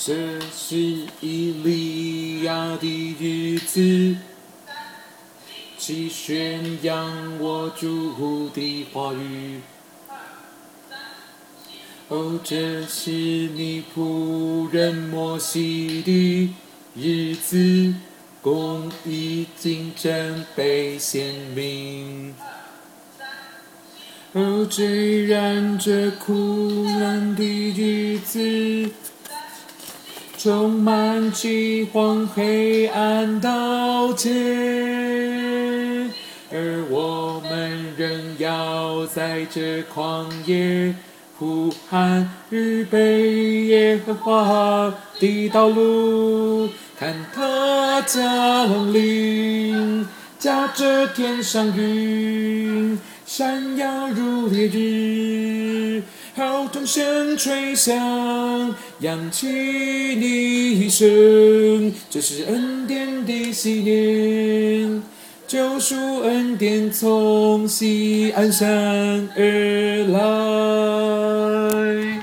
这是以利亚的日子，去宣扬我主的话语。哦，这是你仆人摩西的日子，公义竞争被显明。哦，虽然这苦难的日子充满饥荒、黑暗、刀剑，而我们仍要在这旷野呼喊预备耶和华的道路，看他降临，驾着天上云，闪耀如烈日，号筒声吹响，扬起你声，这是恩典的喜年，救赎恩典从西安山而来。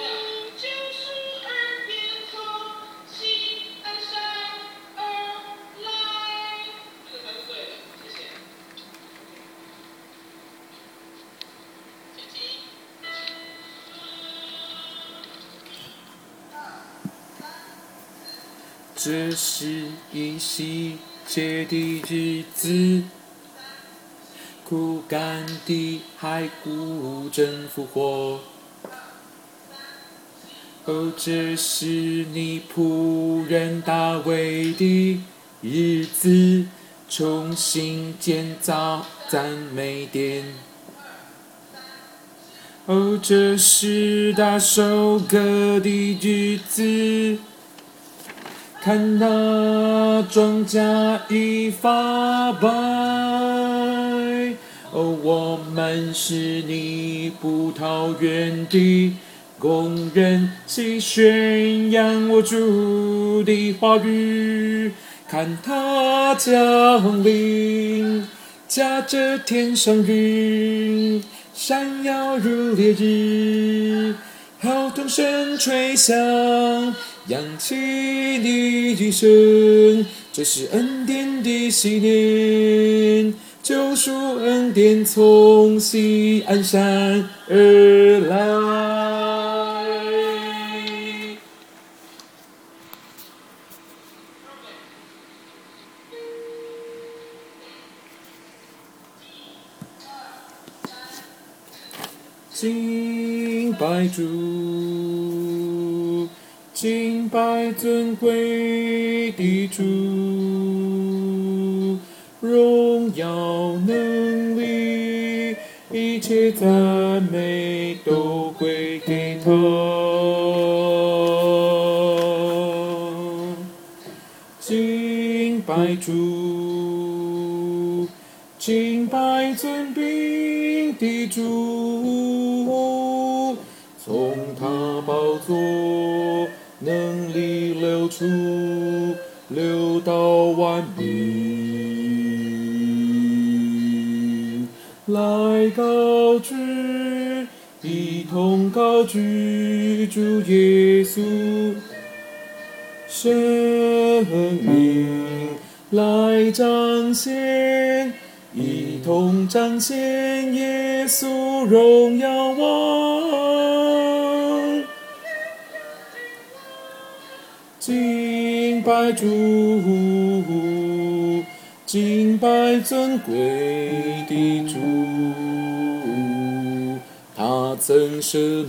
这是以西结的日子，枯干的骸骨正复活。哦，这是你仆人大卫的日子，重新建造赞美殿。哦，这是大收割的日子，看那庄稼已发白。哦，我们是你葡萄园的工人，去宣扬我主的话语，看他降临，驾着天上云，闪耀如烈日，号筒声吹响，扬起你声，这是恩典的喜年，救赎恩典从西安山而来。敬拜主，敬拜尊贵的主，荣耀能力，一切赞美都归给他。敬拜主，敬拜尊宾的主，从他宝座能力流出，流到万民，来高举，一同高举主耶稣生命，来彰显，一同彰显耶稣荣耀王。敬拜主，敬拜尊贵的主，他曾舍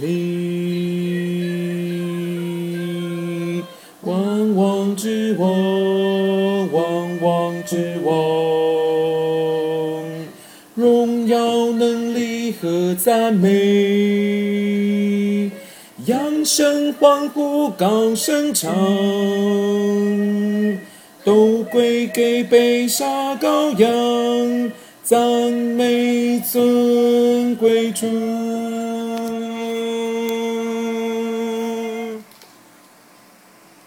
命，万王之王，万王之王，荣耀能力和赞美，扬声欢呼高声唱，都归给被杀羔羊，赞美尊贵主。